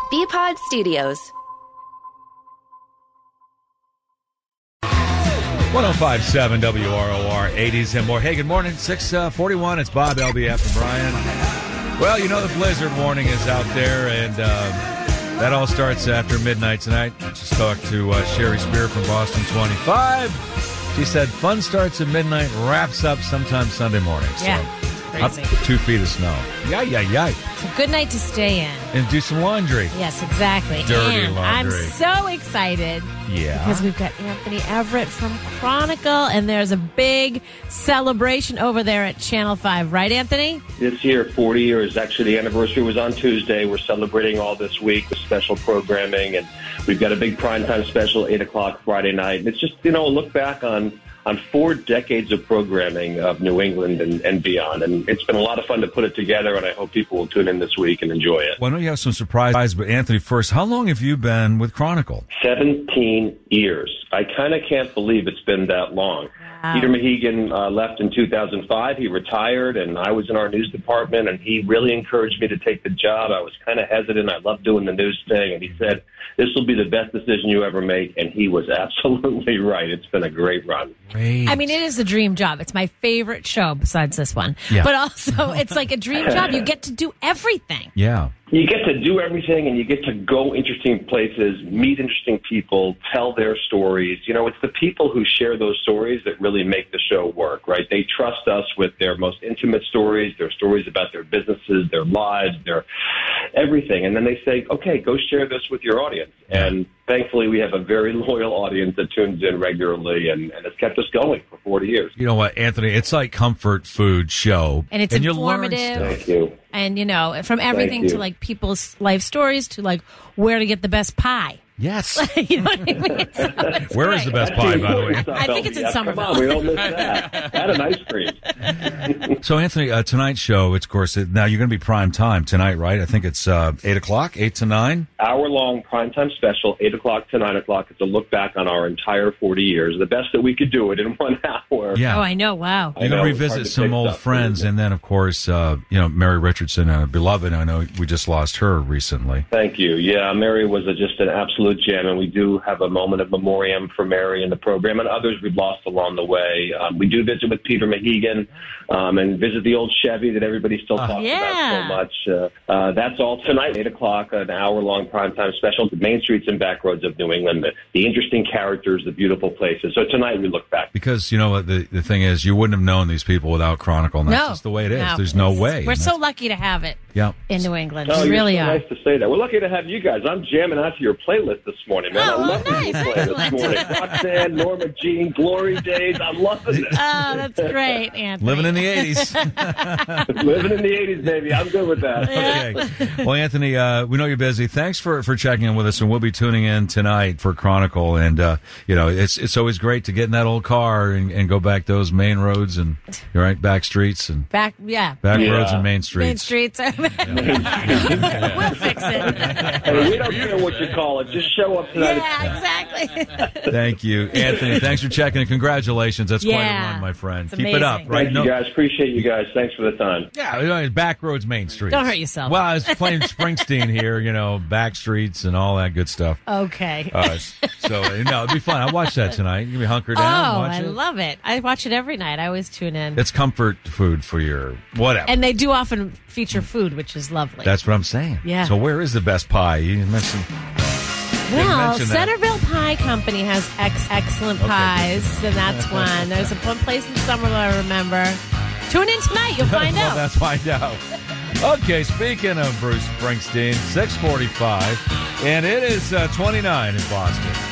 BPod Studios. 105.7 WROR, 80s and more. Hey, good morning. 6:41. It's Bob, LBF, and Brian. Well, you know the blizzard warning is out there, and that all starts after midnight tonight. Just talked to Sherry Spear from Boston 25. She said fun starts at midnight, wraps up sometime Sunday morning. Yeah, so crazy. Up 2 feet of snow. Yay. It's a good night to stay in. And do some laundry. Yes, exactly. Dirty and laundry. I'm so excited. Yeah. Because we've got Anthony Everett from Chronicle, and there's a big celebration over there at Channel 5. Right, Anthony? This year, 40 years. Actually, the anniversary was on Tuesday. We're celebrating all this week with special programming, and we've got a big primetime special, 8 o'clock Friday night. And it's just, a look back on 4 decades of programming of New England and beyond. And it's been a lot of fun to put it together, and I hope people will tune in this week and enjoy it. Well, I know you have some surprises, but Anthony, first, how long have you been with Chronicle? 17 years. I kind of can't believe it's been that long. Wow. Peter Mahegan left in 2005. He retired, and I was in our news department, and he really encouraged me to take the job. I was kind of hesitant. I loved doing the news thing, and he said, this will be the best decision you ever make, and he was absolutely right. It's been a great run. Great. I mean, it is a dream job. It's my favorite show besides this one. Yeah. But also, it's like a dream job. You get to do everything. Yeah. You get to do everything, and you get to go interesting places, meet interesting people, tell their stories. It's the people who share those stories that really make the show work, right? They trust us with their most intimate stories, their stories about their businesses, their lives, their everything. And then they say, okay, go share this with your audience. And thankfully, we have a very loyal audience that tunes in regularly, and has kept us going for 40 years. You know what, Anthony? It's like comfort food show. And it's You informative. learn stuff. Thank you. And, from everything to, like, people's life stories to, like, where to get the best pie. Yes. You know what I mean? Where is the best pie, by the way? I think it's in Somerville. Come on, we don't miss that. That and ice cream. So, Anthony, tonight's show, it's, of course, now you're going to be prime time tonight, right? I think it's 8 o'clock, 8 to 9? Hour-long primetime special, 8 o'clock to 9 o'clock. It's a look back on our entire 40 years. The best that we could do it in 1 hour. Yeah. Oh, I know. Wow. You're going to revisit some old friends, and then, of course, Mary Richardson, beloved. I know we just lost her recently. Thank you. Yeah, Mary was just an absolute gem, and we do have a moment of memoriam for Mary in the program, and others we've lost along the way. We do visit with Peter Mahegan and visit the old Chevy that everybody still talks about so much. That's all tonight, 8 o'clock, an hour-long primetime special, the main streets and back roads of New England, the interesting characters, the beautiful places. So tonight we look back. Because, the thing is, you wouldn't have known these people without Chronicle, and that's just the way it is. No. There's no way. We're so lucky to have it in New England. Oh, We really so are. Nice to say that. We're lucky to have you guys. I'm jamming out to your playlist this morning, man. Oh, I love nice. what you play this morning. Roxanne, Norma Jean, Glory Days. I'm loving it. Oh, that's great, Anthony. Living in the 80s. Living in the 80s, baby. I'm good with that. Okay. Well, Anthony, we know you're busy. Thanks for checking in with us, and we'll be tuning in tonight for Chronicle. And, it's always great to get in that old car and go back those main roads and, back streets and back roads and main streets. Main streets. We'll fix it. Hey, we don't care what you call it. Just show up tonight. Yeah, exactly. Thank you, Anthony. Thanks for checking, and congratulations. That's quite a Yeah. run, my friend. It's Keep it up. amazing. Right? Thank you, guys. Appreciate you guys. Thanks for the time. Yeah, back roads, main streets. Don't hurt yourself. Well, I was playing Springsteen here, back streets and all that good stuff. Okay. So, it'd be fun. I'll watch that tonight. You can be hunkered down and watch I it. love it. I watch it every night. I always tune in. It's comfort food for your whatever. And they do often feature food, which is lovely. That's what I'm saying. Yeah. So where is the best pie? You mentioned. Well, mention that. Centerville Pie Company has excellent pies, and that's one. There's one place in Somerville I remember. Tune in tonight. You'll find out. Let's find out. Okay, speaking of Bruce Springsteen, 6:45, and it is 29 in Boston.